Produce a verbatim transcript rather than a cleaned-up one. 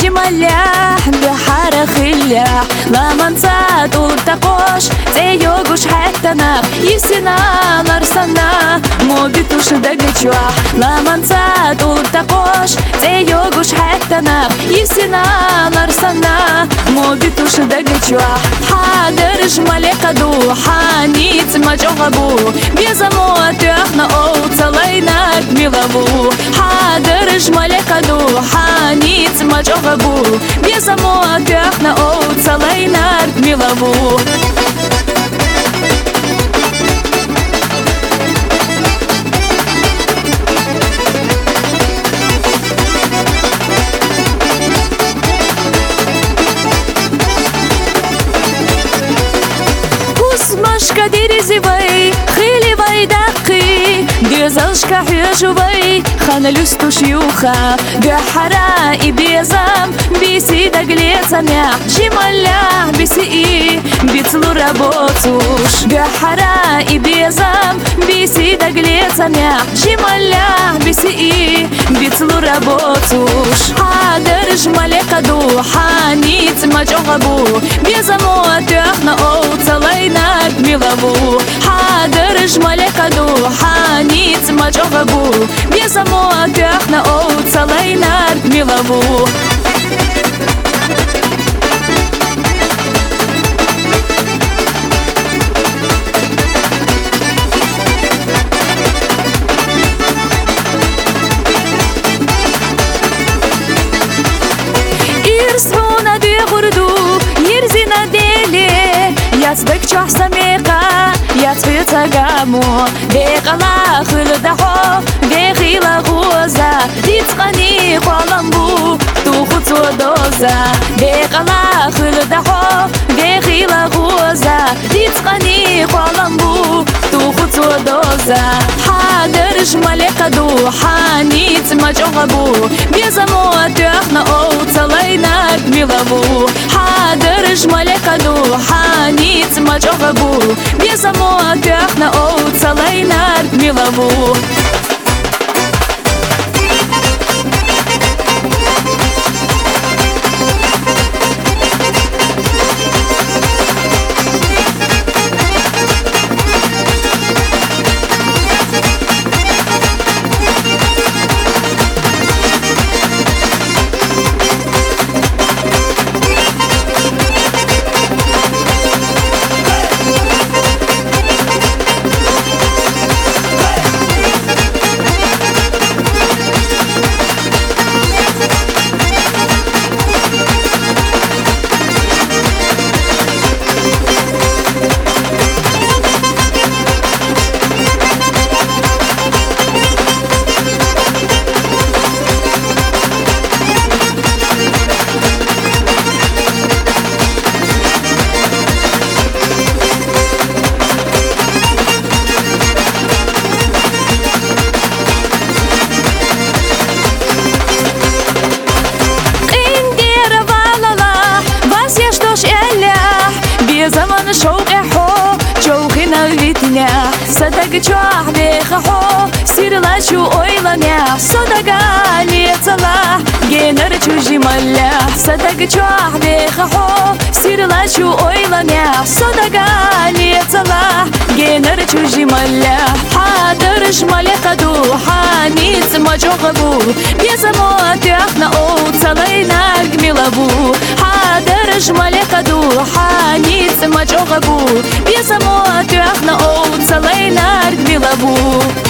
جمالح بحر خلح لما نسات ورتقوش تيوغوش حتى ناق يسنا نرسنا مو بيتوش دقشوح لما نسات ورتقوش تيوغوش حتى ناق يسنا نرسنا مو بيتوش دقشوح حاضر جمالي قدو حانيت مجوغبو بيزموت احنا او تليناك ميلابو حاضر جمالي قدو حانيت مجوغبو بيزموت احنا او تليناك ميلابو مشكا ديري زيباي خيلي باي دقي ديزلشكا حيجوباي خانا لستو شيوخا بحرائي بيزام بيسي دقليتا ميا جمالح بيسي اي بيتلو رابوتوش بحرائي بيزام بيسي دقليتا ميا جمالح بيسي اي بيتلو رابوتوش حاضر جمالي قدو حانيت مجوغبو بيزاموت احنا او تليناك ميلابو حاضر جمالي قدو حانيت مجوغبو بيزاموت احنا او تليناك ميلابو يرسونا دي غردو يرزينا ديلي ياتبك جوح سميقا ياتفي تقامو ديقا لا خلدحو ديقي لا غوزا ديتقني قولنبو توخط ودوزا ديقا لا خلدحو ديقي لا غوزا ديتقني قولنبو توخط ودوزا حاضر جمالي قدو حانيت مجوغبو بيزموت احنا او تليناك ميلابو حاضر جمالي قدو حانيت مجوغبو بيزموت احنا او تليناك ميلابو زمن شوقي حو جوخنا ويتنيا صدق جوح بيخحو سير لا شو اويلانيا صدق علي صلاح جينر جوجي ملاح صدق جوح بيخحو سير لا شو اويلانيا صدق علي صلاح جينر جوجي ملاح حاضر جمالي قدو حانيت مجوغبو بيزموت احنا او تليناك ميلابو حاضر جمالي قدو حانيت مجوغبو بيزموت احنا او تليناك ميلابو